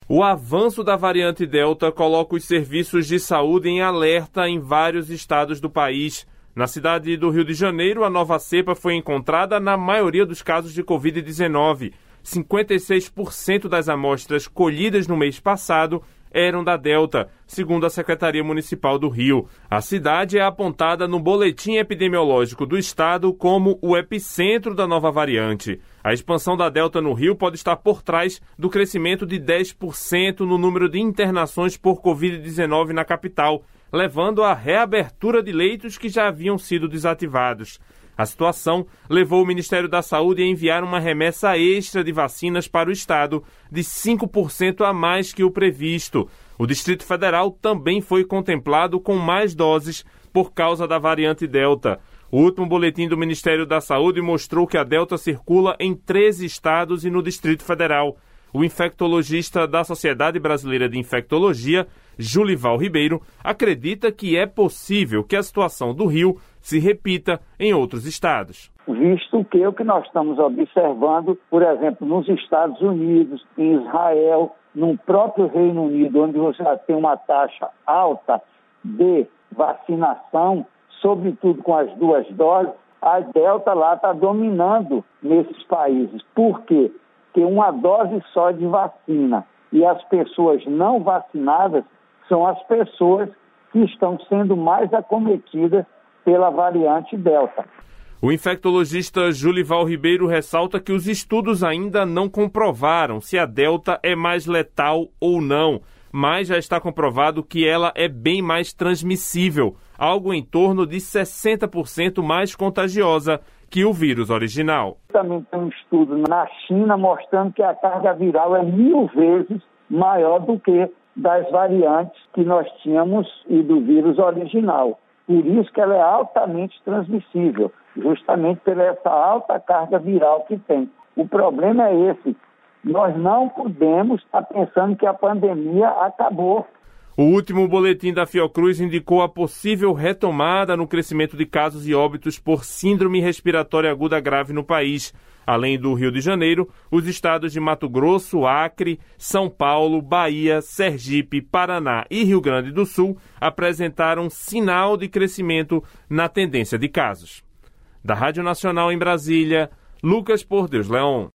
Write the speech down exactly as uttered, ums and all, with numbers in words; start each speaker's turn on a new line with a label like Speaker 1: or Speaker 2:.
Speaker 1: O avanço da variante Delta coloca os serviços de saúde em alerta em vários estados do país. Na cidade do Rio de Janeiro, a nova cepa foi encontrada na maioria dos casos de covid dezenove. cinquenta e seis por cento das amostras colhidas no mês passado eram da Delta, segundo a Secretaria Municipal do Rio. A cidade é apontada no boletim epidemiológico do estado como o epicentro da nova variante. A expansão da Delta no Rio pode estar por trás do crescimento de dez por cento no número de internações por covid dezenove na capital, levando à reabertura de leitos que já haviam sido desativados. A situação levou o Ministério da Saúde a enviar uma remessa extra de vacinas para o estado de cinco por cento a mais que o previsto. O Distrito Federal também foi contemplado com mais doses por causa da variante Delta. O último boletim do Ministério da Saúde mostrou que a Delta circula em treze estados e no Distrito Federal. O infectologista da Sociedade Brasileira de Infectologia, Julival Ribeiro, acredita que é possível que a situação do Rio se repita em outros estados.
Speaker 2: Visto que o que nós estamos observando, por exemplo, nos Estados Unidos, em Israel, no próprio Reino Unido, onde você já tem uma taxa alta de vacinação, sobretudo com as duas doses, a Delta lá está dominando nesses países. Por quê? Porque uma dose só de vacina e as pessoas não vacinadas são as pessoas que estão sendo mais acometidas pela variante Delta.
Speaker 1: O infectologista Julival Ribeiro ressalta que os estudos ainda não comprovaram se a Delta é mais letal ou não, mas já está comprovado que ela é bem mais transmissível, algo em torno de sessenta por cento mais contagiosa que o vírus original.
Speaker 2: Também tem um estudo na China mostrando que a carga viral é mil vezes maior do que das variantes que nós tínhamos e do vírus original. Por isso que ela é altamente transmissível, justamente por essa alta carga viral que tem. O problema é esse, nós não podemos estar pensando que a pandemia acabou.
Speaker 1: O último boletim da Fiocruz indicou a possível retomada no crescimento de casos e óbitos por síndrome respiratória aguda grave no país. Além do Rio de Janeiro, os estados de Mato Grosso, Acre, São Paulo, Bahia, Sergipe, Paraná e Rio Grande do Sul apresentaram sinal de crescimento na tendência de casos. Da Rádio Nacional em Brasília, Lucas Por Deus Leon.